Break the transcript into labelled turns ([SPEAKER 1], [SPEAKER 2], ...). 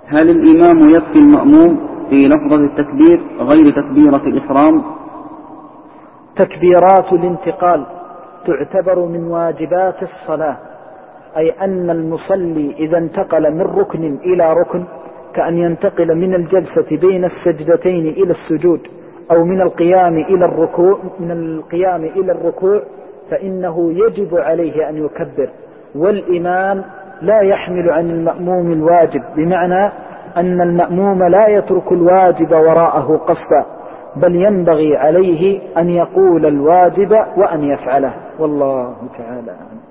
[SPEAKER 1] هل الإمام يكفي المأموم في لفظة التكبير غير تكبيرة الإحرام؟
[SPEAKER 2] تكبيرات الانتقال تعتبر من واجبات الصلاة، أي أن المصلي إذا انتقل من ركن إلى ركن، كأن ينتقل من الجلسة بين السجدتين إلى السجود، أو من القيام إلى الركوع، فإنه يجب عليه أن يكبر. والإمام لا يحمل عن المأموم الواجب، بمعنى أن المأموم لا يترك الواجب وراءه قصدا، بل ينبغي عليه أن يقول الواجب وأن يفعله، والله تعالى.